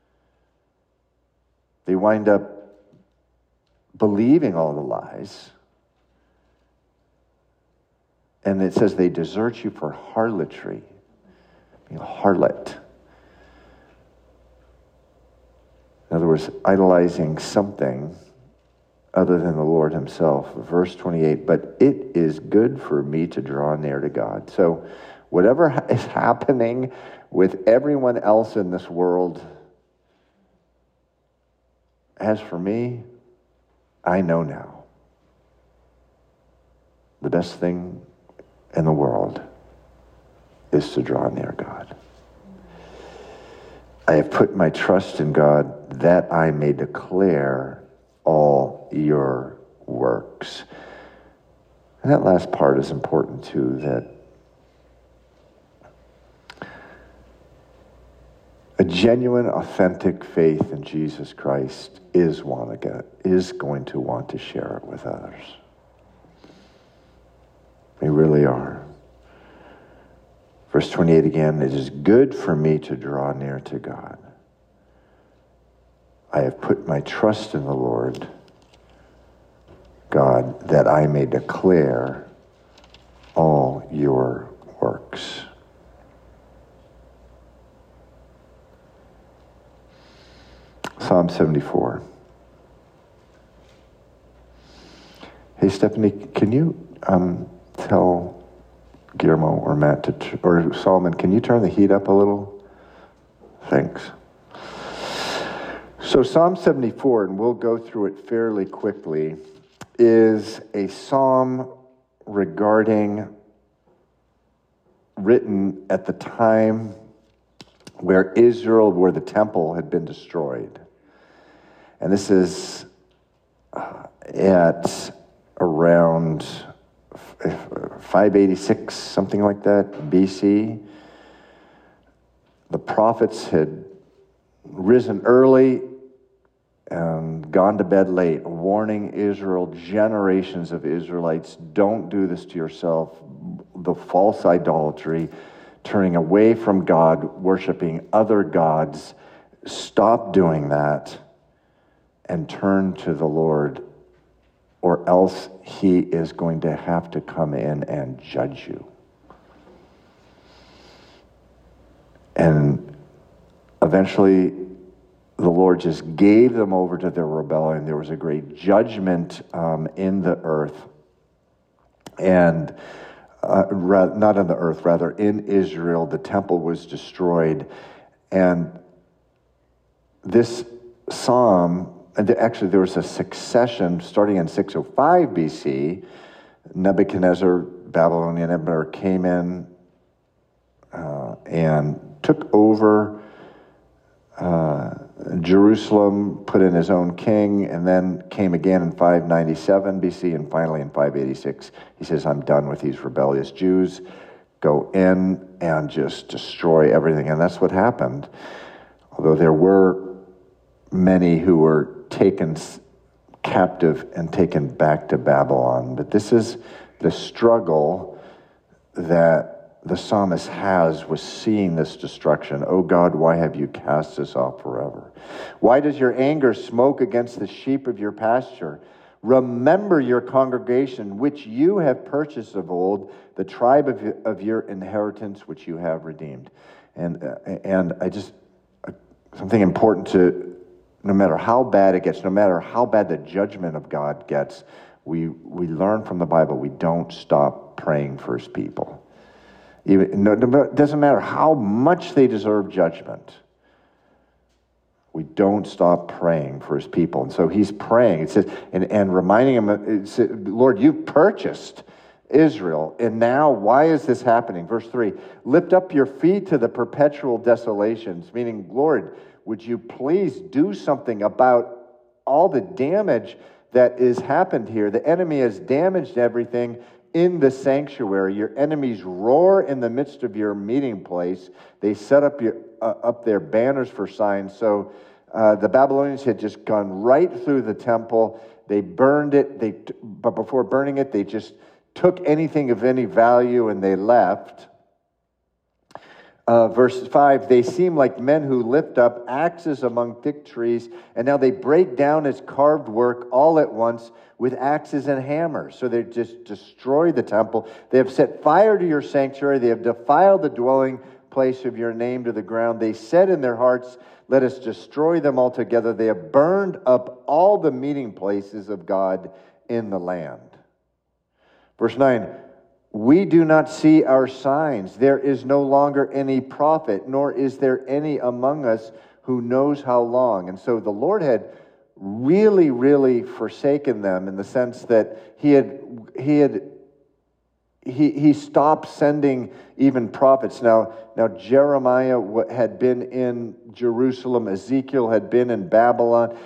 They wind up believing all the lies. And it says they desert you for harlotry, being a harlot. In other words, idolizing something other than the Lord himself. Verse twenty-eight, but it is good for me to draw near to God. So whatever is happening with everyone else in this world, as for me, I know now. The best thing in the world is to draw near God. I have put my trust in God that I may declare all your works. And that last part is important too, that a genuine, authentic faith in Jesus Christ is one again, is going to want to share it with others. They really are. Verse twenty-eight again, it is good for me to draw near to God. I have put my trust in the Lord God that I may declare all your works. Psalm seventy-four. Hey, Stephanie, can you um, tell Guillermo or Matt to, t- or Solomon, can you turn the heat up a little? Thanks. So Psalm seventy-four, and we'll go through it fairly quickly, is a psalm regarding, written at the time where Israel, where the temple had been destroyed. And this is uh, at around five eighty-six, something like that, B C. The prophets had risen early and gone to bed late, warning Israel, generations of Israelites, don't do this to yourself. The false idolatry, turning away from God, worshiping other gods. Stop doing that and turn to the Lord, or else he is going to have to come in and judge you. And eventually, the Lord just gave them over to their rebellion. There was a great judgment um, in the earth. And uh, ra- not on the earth, rather in Israel, the temple was destroyed. And this psalm, and actually there was a succession starting in six oh five B C. Nebuchadnezzar, Babylonian emperor, came in uh, and took over uh, Jerusalem, put in his own king, and then came again in five ninety-seven B C, and finally in five eighty-six, he says, I'm done with these rebellious Jews. Go in and just destroy everything. And that's what happened. Although there were many who were taken captive and taken back to Babylon. But this is the struggle that the psalmist has with seeing this destruction. Oh God, why have you cast us off forever? Why does your anger smoke against the sheep of your pasture? Remember your congregation, which you have purchased of old, the tribe of, of your inheritance, which you have redeemed. And, uh, and I just, uh, something important to, no matter how bad it gets, no matter how bad the judgment of God gets, we, we learn from the Bible, we don't stop praying for his people. Even, no, it doesn't matter how much they deserve judgment. We don't stop praying for his people. And so he's praying, it says, and, and reminding him, it says, Lord, you've purchased Israel, and now why is this happening? Verse three, lift up your feet to the perpetual desolations, meaning, Lord, would you please do something about all the damage that has happened here? The enemy has damaged everything in the sanctuary. Your enemies roar in the midst of your meeting place. They set up your uh, up their banners for signs. So uh, the Babylonians had just gone right through the temple. They burned it. They but before burning it, they just took anything of any value and they left. Uh, verse five, they seem like men who lift up axes among thick trees, and now they break down its carved work all at once with axes and hammers. So they just destroy the temple. They have set fire to your sanctuary. They have defiled the dwelling place of your name to the ground. They said in their hearts, let us destroy them altogether. They have burned up all the meeting places of God in the land. Verse nine, we do not see our signs. There is no longer any prophet, nor is there any among us who knows how long. And so the Lord had really, really forsaken them in the sense that he had he had he he stopped sending even prophets. Now now Jeremiah had been in Jerusalem, Ezekiel had been in Babylon,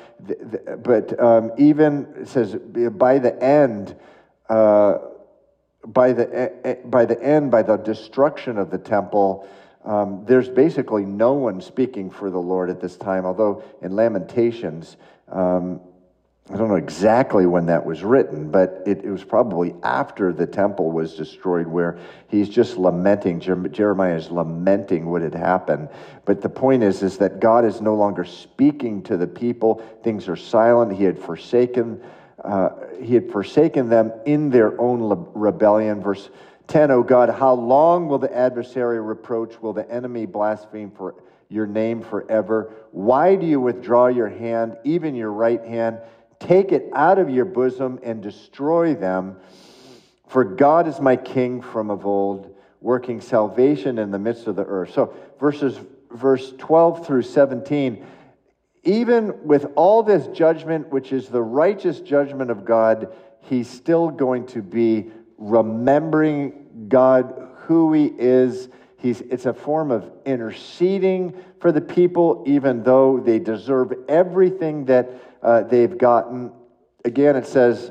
but um, even it says by the end. Uh, By the by the end, by the destruction of the temple, um, there's basically no one speaking for the Lord at this time. Although in Lamentations, um, I don't know exactly when that was written, but it, it was probably after the temple was destroyed, where he's just lamenting. Jeremiah is lamenting what had happened. But the point is, is that God is no longer speaking to the people. Things are silent. He had forsaken. Uh, he had forsaken them in their own le- rebellion. Verse ten, O God, how long will the adversary reproach? Will the enemy blaspheme for your name forever? Why do you withdraw your hand, even your right hand? Take it out of your bosom and destroy them. For God is my king from of old, working salvation in the midst of the earth. So verses verse twelve through seventeen, even with all this judgment, which is the righteous judgment of God, he's still going to be remembering God, who he is. He's, it's a form of interceding for the people, even though they deserve everything that uh, they've gotten. Again, it says,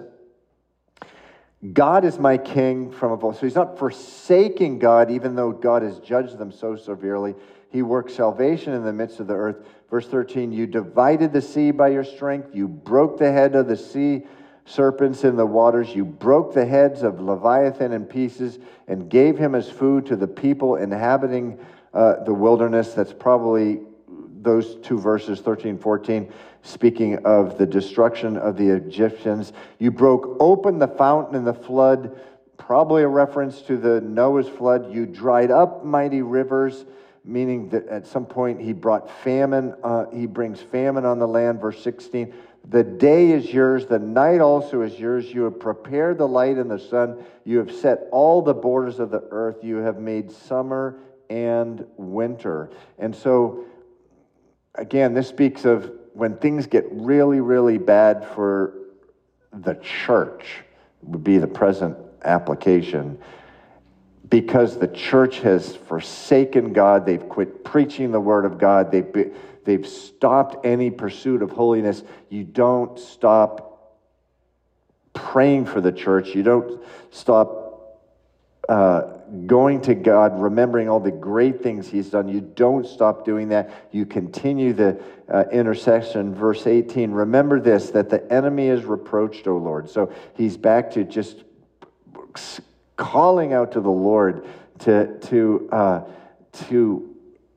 God is my king from of old. So he's not forsaking God, even though God has judged them so severely. He works salvation in the midst of the earth. Verse thirteen, you divided the sea by your strength. You broke the head of the sea serpents in the waters. You broke the heads of Leviathan in pieces and gave him as food to the people inhabiting uh, the wilderness. That's probably those two verses, thirteen, fourteen, speaking of the destruction of the Egyptians. You broke open the fountain in the flood, probably a reference to the Noah's flood. You dried up mighty rivers, meaning that at some point he brought famine, uh, he brings famine on the land. Verse sixteen, the day is yours, the night also is yours. You have prepared the light and the sun. You have set all the borders of the earth. You have made summer and winter. And so, again, this speaks of when things get really, really bad for the church, would be the present application. Because the church has forsaken God, they've quit preaching the word of God, they've, they've stopped any pursuit of holiness. You don't stop praying for the church. You don't stop uh, going to God, remembering all the great things he's done. You don't stop doing that. You continue the uh, intercession. Verse eighteen, remember this, that the enemy is reproached, O Lord. So he's back to just calling out to the Lord to to uh, to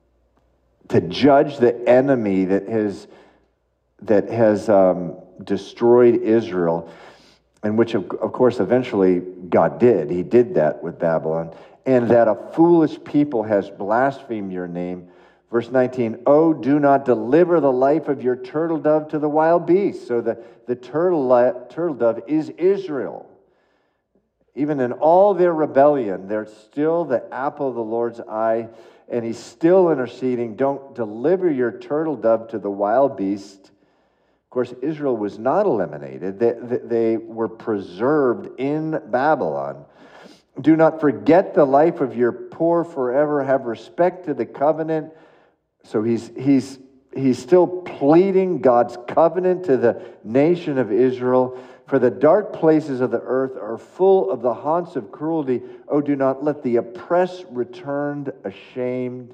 to judge the enemy that has that has um, destroyed Israel. and which of, of course eventually God did. He did that with Babylon. And that a foolish people has blasphemed your name. Verse nineteen, oh, do not deliver the life of your turtle dove to the wild beasts. So the, the turtle, turtle dove is Israel. Even in all their rebellion, they're still the apple of the Lord's eye, and he's still interceding. Don't deliver your turtle dove to the wild beast. Of course, Israel was not eliminated. They, they were preserved in Babylon. Do not forget the life of your poor forever. Have respect to the covenant. So he's, he's, he's still pleading God's covenant to the nation of Israel. For the dark places of the earth are full of the haunts of cruelty. Oh, do not let the oppressed return ashamed.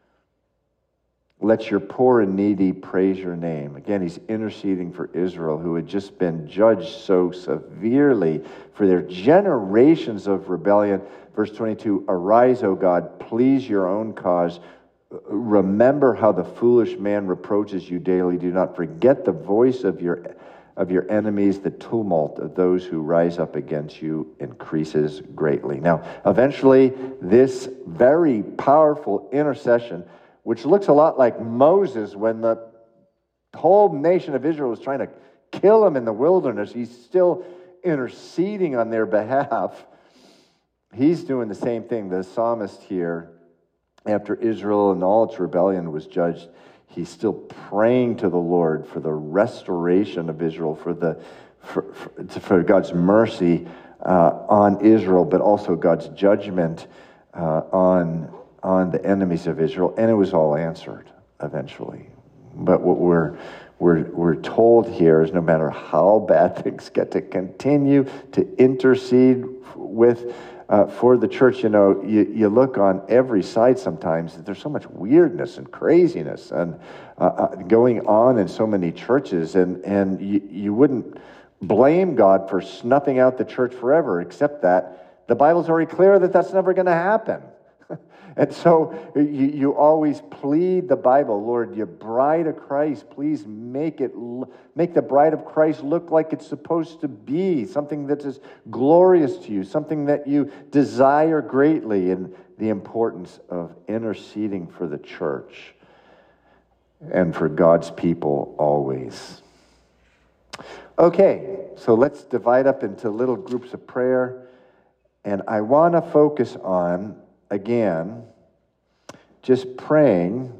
Let your poor and needy praise your name. Again, he's interceding for Israel, who had just been judged so severely for their generations of rebellion. Verse twenty-two, arise, O God, please your own cause. Remember how the foolish man reproaches you daily. Do not forget the voice of your of your enemies. The tumult of those who rise up against you increases greatly. Now, eventually, this very powerful intercession, which looks a lot like Moses when the whole nation of Israel was trying to kill him in the wilderness, he's still interceding on their behalf. He's doing the same thing. The psalmist here, after Israel and all its rebellion was judged, he's still praying to the Lord for the restoration of Israel, for the for, for, for God's mercy uh, on Israel, but also God's judgment uh, on on the enemies of Israel, and it was all answered eventually. But what we're we're we're told here is, no matter how bad things get, to continue to intercede with. Uh, for the church. You know, you, you look on every side sometimes, there's so much weirdness and craziness and uh, uh, going on in so many churches, and, and you, you wouldn't blame God for snuffing out the church forever, except that the Bible's already clear that that's never going to happen. And so you, you always plead the Bible, Lord, your bride of Christ, please make it, make the bride of Christ look like it's supposed to be, something that is glorious to you, something that you desire greatly, and the importance of interceding for the church and for God's people always. Okay, so let's divide up into little groups of prayer, and I want to focus on, again, just praying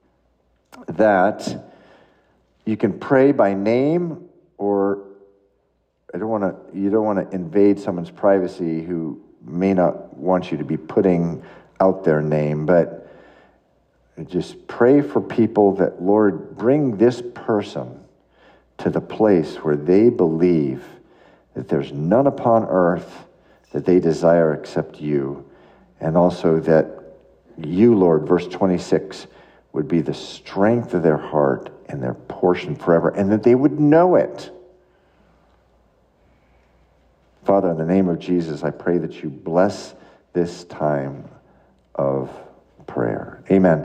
that you can pray by name, or I don't want to. You don't want to invade someone's privacy who may not want you to be putting out their name, but just pray for people that, Lord, bring this person to the place where they believe that there's none upon earth that they desire except you. And also that you, Lord, verse twenty-six, would be the strength of their heart and their portion forever, and that they would know it. Father, in the name of Jesus, I pray that you bless this time of prayer. Amen.